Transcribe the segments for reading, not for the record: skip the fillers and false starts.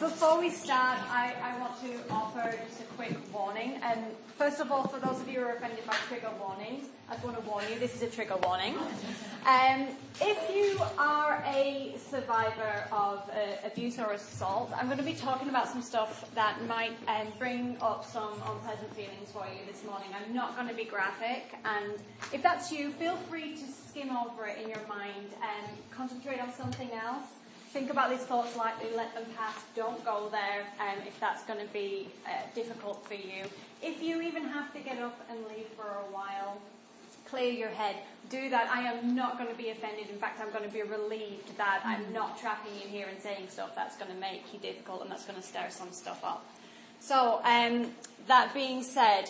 Before we start, I want to offer just a quick warning. First of all, for those of you who are offended by trigger warnings, I just want to warn you, this is a trigger warning. If you are a survivor of abuse or assault, I'm going to be talking about some stuff that might bring up some unpleasant feelings for you this morning. I'm not going to be graphic, and if that's you, feel free to skim over it in your mind and concentrate on something else. Think about these thoughts lightly, let them pass, don't go there if that's going to be difficult for you. If you even have to get up and leave for a while, clear your head, do that. I am not going to be offended. In fact, I'm going to be relieved that I'm not trapping you here and saying stuff that's going to make you difficult and that's going to stir some stuff up. So, that being said,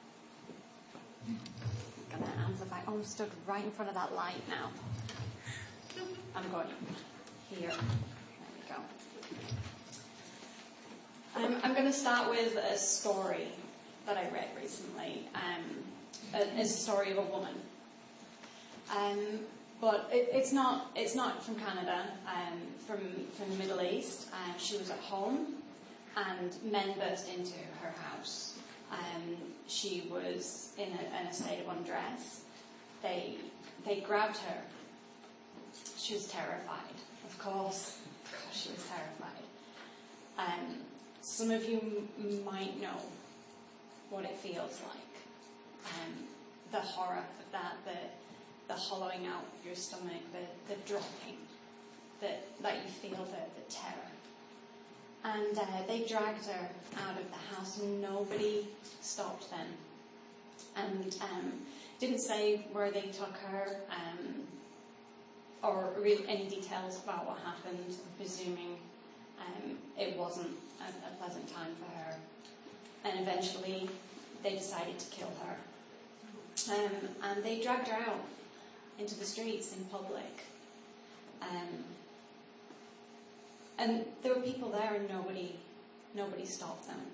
I'm going to amplify. I'm stood right in front of that light now. I'm going here. There we go. I'm going to start with a story that I read recently. It's a story of a woman. But it's not from Canada, from the Middle East. She was at home and men burst into her house. She was in a state of undress. They grabbed her. She was terrified. Of course, she was terrified. Some of you might know what it feels like. The horror of that, the hollowing out of your stomach, the dropping, that you feel the terror. And they dragged her out of the house and nobody stopped them. And didn't say where they took her, or really any details about what happened. I'm presuming it wasn't a pleasant time for her. And eventually they decided to kill her. And they dragged her out into the streets in public. And there were people there and nobody stopped them.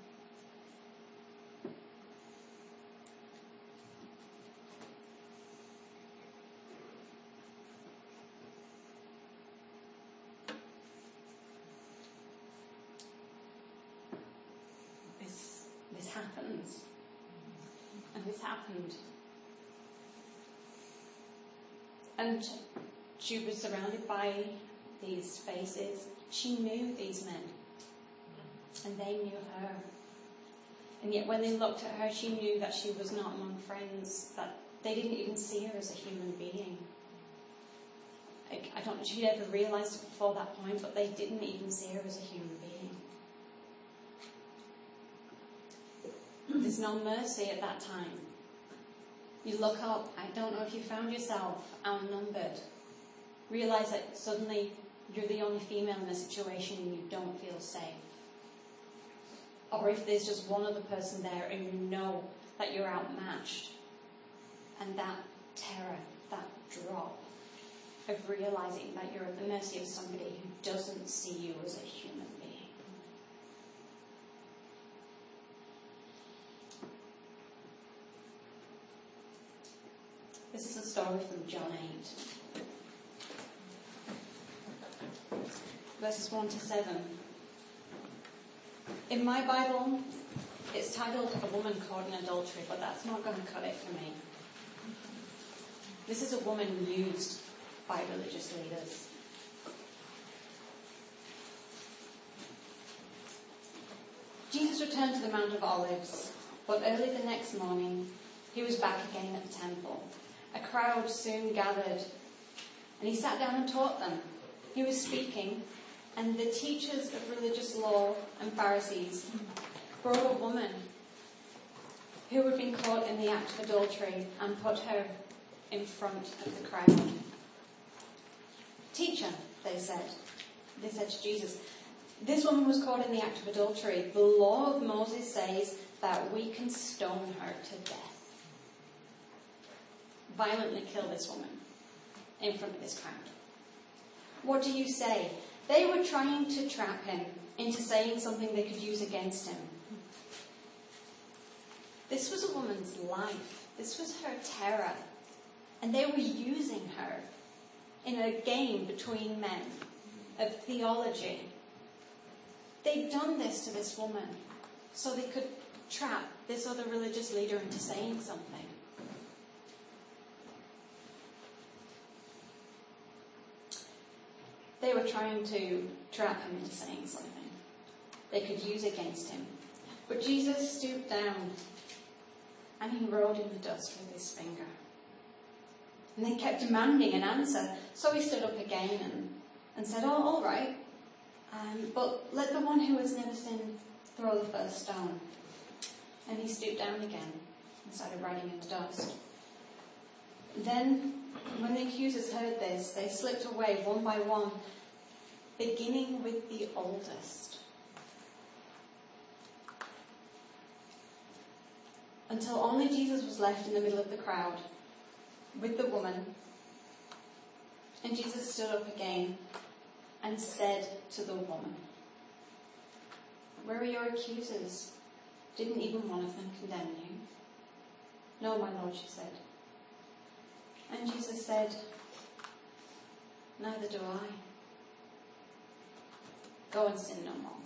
This happens. And this happened. And she was surrounded by these faces. She knew these men. And they knew her. And yet when they looked at her, she knew that she was not among friends, that they didn't even see her as a human being. I don't know if she'd ever realised it before that point, but they didn't even see her as a human being. There's no mercy at that time. You look up, I don't know if you found yourself outnumbered. Realise that suddenly you're the only female in the situation and you don't feel safe. Or if there's just one other person there and you know that you're outmatched. And that terror, that drop of realising that you're at the mercy of somebody who doesn't see you as a human being. This is a story from John 8, verses 1 to 7. In my Bible, it's titled A Woman Caught in Adultery, but that's not going to cut it for me. This is a woman used by religious leaders. Jesus returned to the Mount of Olives, but early the next morning, he was back again at the temple. A crowd soon gathered, and he sat down and taught them. He was speaking, and the teachers of religious law and Pharisees brought a woman who had been caught in the act of adultery and put her in front of the crowd. "Teacher," they said to Jesus, "this woman was caught in the act of adultery. The law of Moses says that we can stone her to death. Violently kill this woman in front of this crowd. What do you say?" They were trying to trap him into saying something they could use against him. This was a woman's life. This was her terror. And they were using her in a game between men of theology they'd done this to this woman so they could trap this other religious leader into saying something. They were trying to trap him into saying something they could use against him. But Jesus stooped down and he wrote in the dust with his finger. And they kept demanding an answer. So he stood up again and said, "Oh, all right. But let the one who has never sinned throw the first stone." And he stooped down again and started writing in the dust. Then, when the accusers heard this, they slipped away one by one, beginning with the oldest, until only Jesus was left in the middle of the crowd with the woman. And Jesus stood up again and said to the woman, "Where are your accusers? Didn't even one of them condemn you?" "No, my Lord," she said. And Jesus said, "Neither do I. Go and sin no more."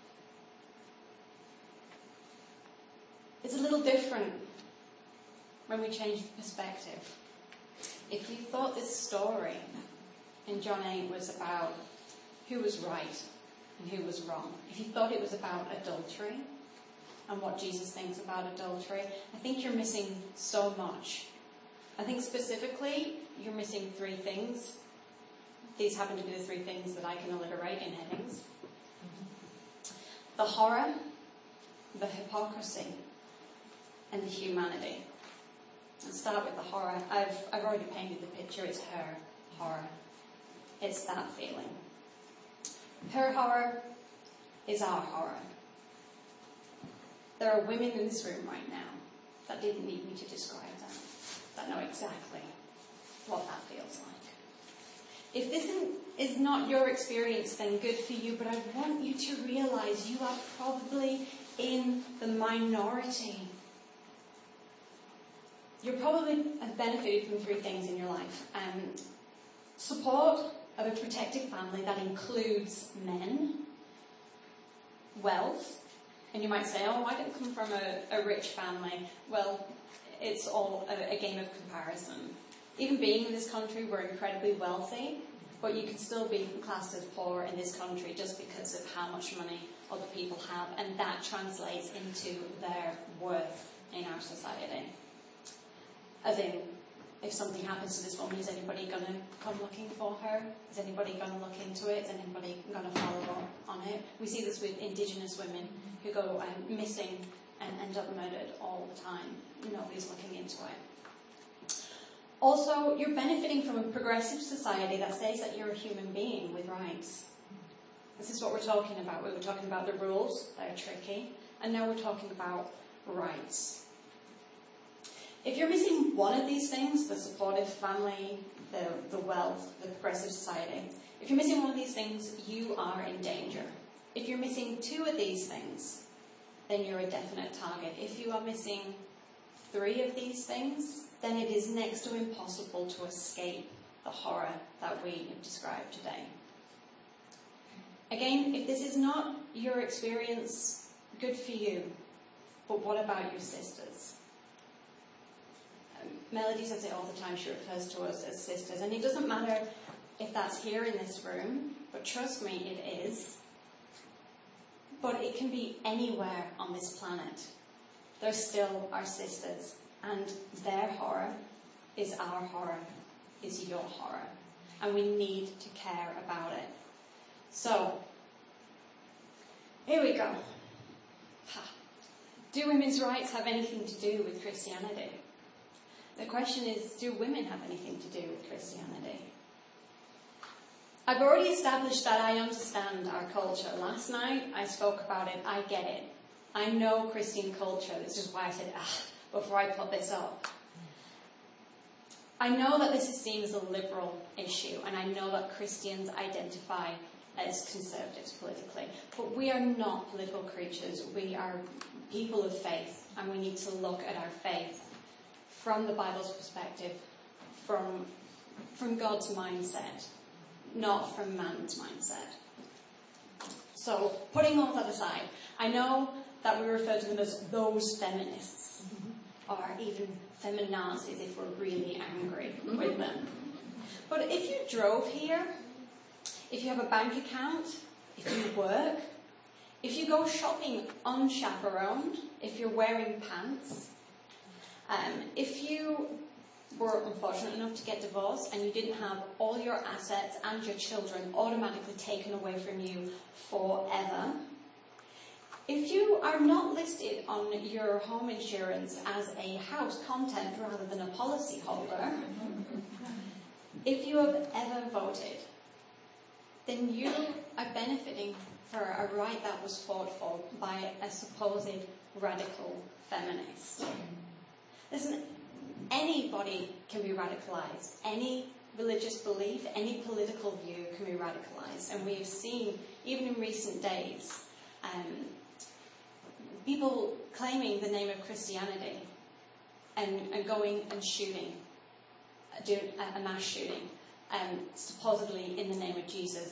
It's a little different when we change the perspective. If you thought this story in John 8 was about who was right and who was wrong, if you thought it was about adultery and what Jesus thinks about adultery, I think you're missing so much. I think specifically you're missing three things. These happen to be the three things that I can alliterate in headings. The horror, the hypocrisy, and the humanity. Let's start with the horror. I've already painted the picture. It's her horror. It's that feeling. Her horror is our horror. There are women in this room right now that didn't need me to describe that know exactly what that feels like. If this is not your experience, then good for you, but I want you to realize you are probably in the minority. You probably have benefited from three things in your life. Support of a protected family that includes men, wealth, and you might say, "Oh, I didn't come from a rich family." Well, it's all a game of comparison. Even being in this country, we're incredibly wealthy, but you can still be classed as poor in this country just because of how much money other people have, and that translates into their worth in our society. As in, if something happens to this woman, is anybody going to come looking for her? Is anybody going to look into it? Is anybody going to follow up on it? We see this with Indigenous women who go missing and end up murdered all the time. Nobody's looking into it. Also, you're benefiting from a progressive society that says that you're a human being with rights. This is what we're talking about. We were talking about the rules, they're tricky, and now we're talking about rights. If you're missing one of these things, the supportive family, the wealth, the progressive society, if you're missing one of these things, you are in danger. If you're missing two of these things, then you're a definite target. If you are missing three of these things, then it is next to impossible to escape the horror that we have described today. Again, if this is not your experience, good for you. But what about your sisters? Melody says it all the time. She refers to us as sisters. And it doesn't matter if that's here in this room, but trust me, it is. But it can be anywhere on this planet. They're still our sisters. And their horror is our horror, is your horror. And we need to care about it. So, here we go. Do women's rights have anything to do with Christianity? The question is, do women have anything to do with Christianity? I've already established that I understand our culture. Last night I spoke about it. I get it. I know Christian culture. This is why I said, before I put this up. I know that this is seen as a liberal issue, and I know that Christians identify as conservatives politically. But we are not political creatures. We are people of faith, and we need to look at our faith from the Bible's perspective, from God's mindset, not from man's mindset. So, putting all that aside, I know that we refer to them as those feminists, or even feminazis if we're really angry with them. But if you drove here, if you have a bank account, if you work, if you go shopping unchaperoned, if you're wearing pants, if you were unfortunate enough to get divorced and you didn't have all your assets and your children automatically taken away from you forever, if you are not listed on your home insurance as a house content rather than a policy holder, if you have ever voted, then you are benefiting for a right that was fought for by a supposed radical feminist. Listen, anybody can be radicalized. Any religious belief, any political view can be radicalized. And we've seen, even in recent days, people claiming the name of Christianity and going and shooting, doing a mass shooting, supposedly in the name of Jesus,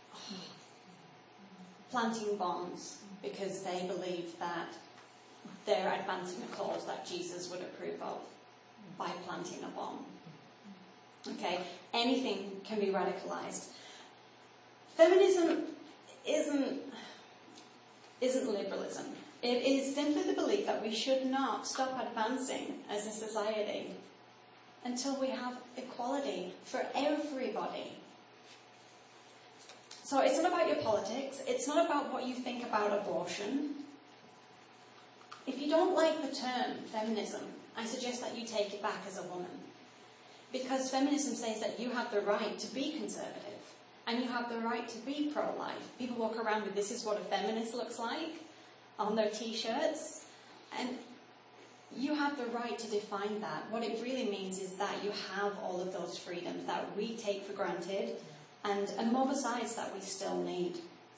planting bombs because they believe that they're advancing a cause that Jesus would approve of by planting a bomb. Okay, anything can be radicalized. Feminism isn't liberalism. It is simply the belief that we should not stop advancing as a society until we have equality for everybody. So it's not about your politics. It's not about what you think about abortion. If you don't like the term feminism, I suggest that you take it back as a woman. Because feminism says that you have the right to be conservative. And you have the right to be pro-life. People walk around with "this is what a feminist looks like" on their t-shirts. And you have the right to define that. What it really means is that you have all of those freedoms that we take for granted and more besides that we still need.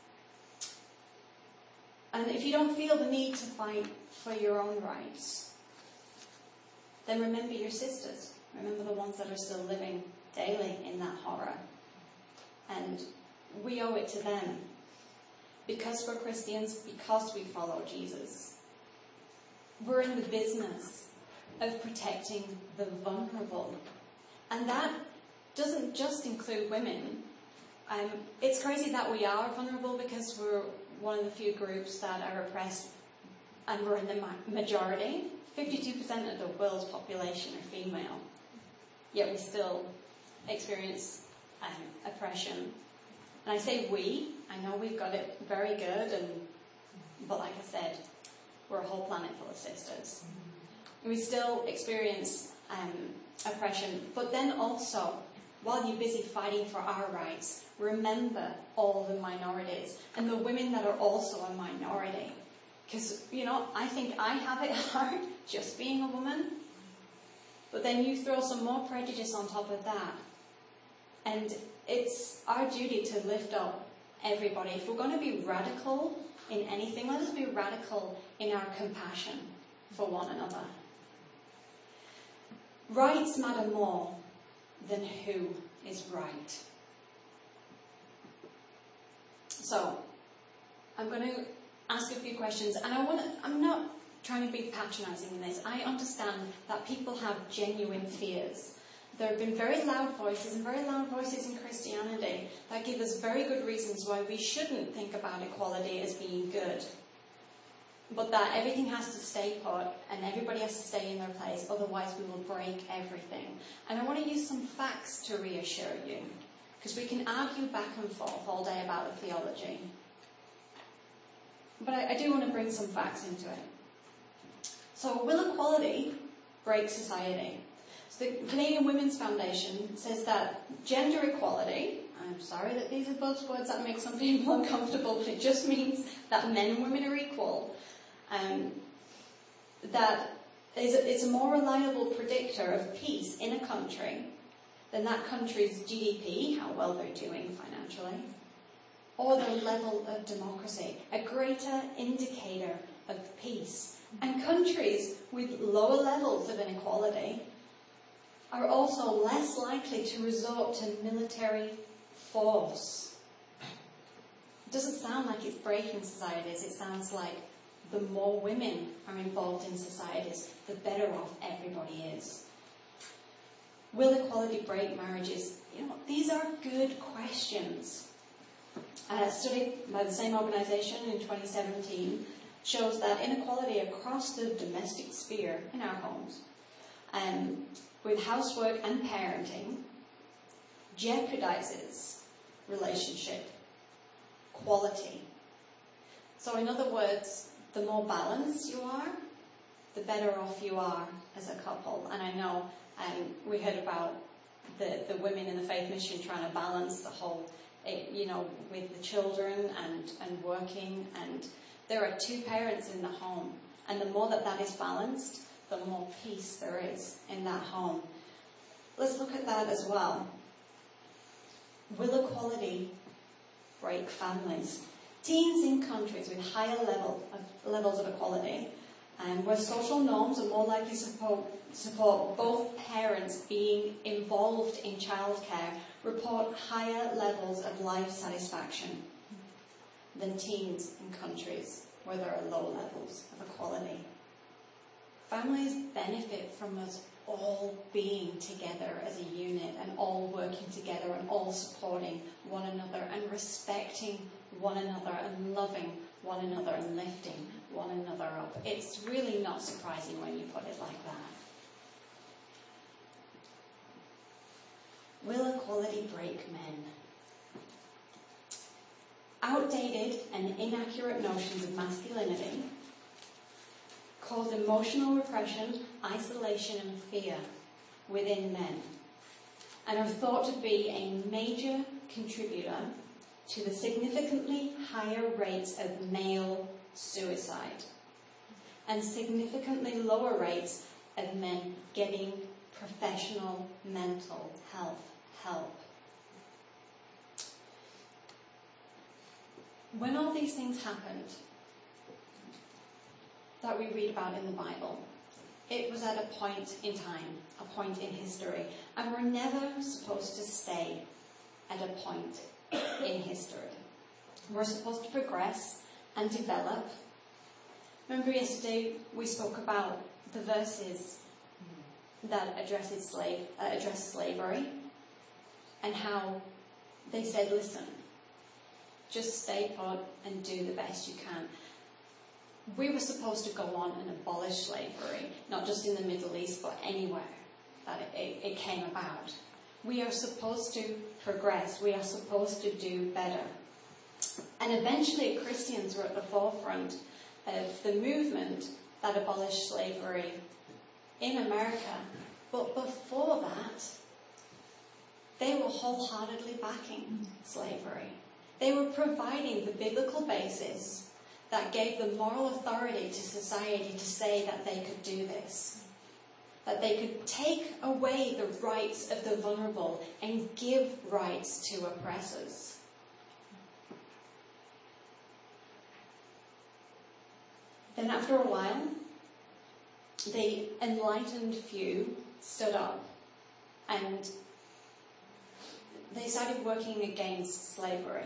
And if you don't feel the need to fight for your own rights, then remember your sisters. Remember the ones that are still living daily in that horror. And we owe it to them. Because we're Christians, because we follow Jesus. We're in the business of protecting the vulnerable. And that doesn't just include women. It's crazy that we are vulnerable because we're one of the few groups that are oppressed and we're in the majority. 52% of the world's population are female. Yet we still experience oppression. And I say we, I know we've got it very good, but like I said, we're a whole planet full of sisters. We still experience oppression, but then also, while you're busy fighting for our rights, remember all the minorities and the women that are also a minority. Because, I think I have it hard just being a woman. But then you throw some more prejudice on top of that. And it's our duty to lift up everybody. If we're going to be radical in anything, let us be radical in our compassion for one another. Rights matter more than who is right. So, I'm going to ask a few questions, and I'm not trying to be patronising in this. I understand that people have genuine fears. There have been very loud voices in Christianity that give us very good reasons why we shouldn't think about equality as being good. But that everything has to stay put and everybody has to stay in their place, otherwise we will break everything. And I want to use some facts to reassure you, because we can argue back and forth all day about the theology. But I do want to bring some facts into it. So, will equality break society? So the Canadian Women's Foundation says that gender equality, I'm sorry that these are buzzwords that make some people uncomfortable, but it just means that men and women are equal. That it's a more reliable predictor of peace in a country than that country's GDP, how well they're doing financially, or their level of democracy, a greater indicator of peace. And countries with lower levels of inequality are also less likely to resort to military force. doesn't sound like it's breaking societies. It sounds like the more women are involved in societies, the better off everybody is. Will equality break marriages? These are good questions. A study by the same organisation in 2017 shows that inequality across the domestic sphere in our homes, with housework and parenting, jeopardizes relationship quality. So in other words, the more balanced you are, the better off you are as a couple. And I know we heard about the women in the Faith Mission trying to balance the whole, with the children and working. And there are two parents in the home. And the more that is balanced, the more peace there is in that home. Let's look at that as well. Will equality break families? Teens in countries with higher levels of equality, and where social norms are more likely to support both parents being involved in childcare, report higher levels of life satisfaction than teens in countries where there are low levels of equality. Families benefit from us all being together as a unit and all working together and all supporting one another and respecting one another and loving one another and lifting one another up. It's really not surprising when you put it like that. Will equality break men? Outdated and inaccurate notions of masculinity cause emotional repression, isolation and fear within men, and are thought to be a major contributor to the significantly higher rates of male suicide and significantly lower rates of men getting professional mental health help. When all these things happened that we read about in the Bible, it was at a point in time, a point in history, and we're never supposed to stay at a point in history. We're supposed to progress and develop. Remember yesterday we spoke about the verses that address slavery and how they said, listen, just stay put and do the best you can. We were supposed to go on and abolish slavery, not just in the Middle East, but anywhere that it came about. We are supposed to progress. We are supposed to do better. And eventually Christians were at the forefront of the movement that abolished slavery in America. But before that, they were wholeheartedly backing slavery. They were providing the biblical basis that gave the moral authority to society to say that they could do this. That they could take away the rights of the vulnerable and give rights to oppressors. Then after a while, the enlightened few stood up and they started working against slavery.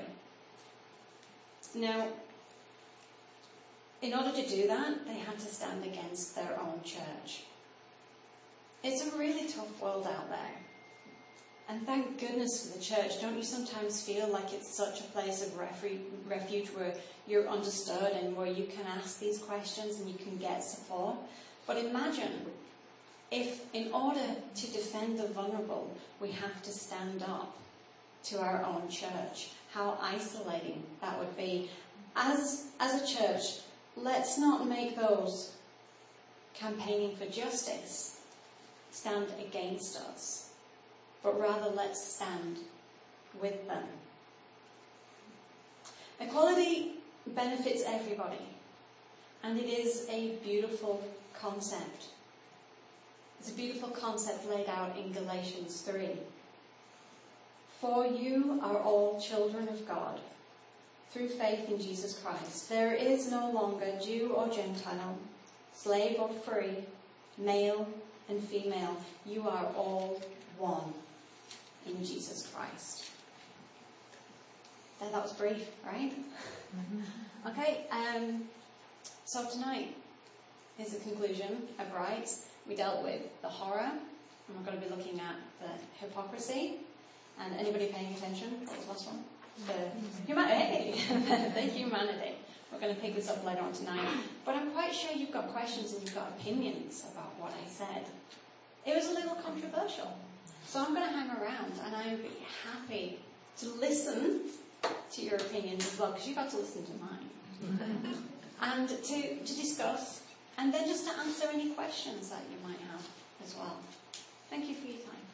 Now, in order to do that, they had to stand against their own church. It's a really tough world out there. And thank goodness for the church. Don't you sometimes feel like it's such a place of refuge where you're understood and where you can ask these questions and you can get support? But imagine if in order to defend the vulnerable, we have to stand up to our own church. How isolating that would be. As a church, let's not make those campaigning for justice stand against us, but rather let's stand with them. Equality benefits everybody, and it is a beautiful concept. It's a beautiful concept laid out in Galatians 3. For you are all children of God, through faith in Jesus Christ. There is no longer Jew or Gentile, slave or free, male and female. You are all one in Jesus Christ. That was brief, right? Okay, so tonight is the conclusion of Rights. We dealt with the horror, and we're going to be looking at the hypocrisy. And anybody paying attention? What was the last one? The humanity. The humanity. We're going to pick this up later on tonight. But I'm quite sure you've got questions and you've got opinions about what I said. It was a little controversial. So I'm going to hang around and I would be happy to listen to your opinions as well, because you've got to listen to mine. And to discuss, and then just to answer any questions that you might have as well. Thank you for your time.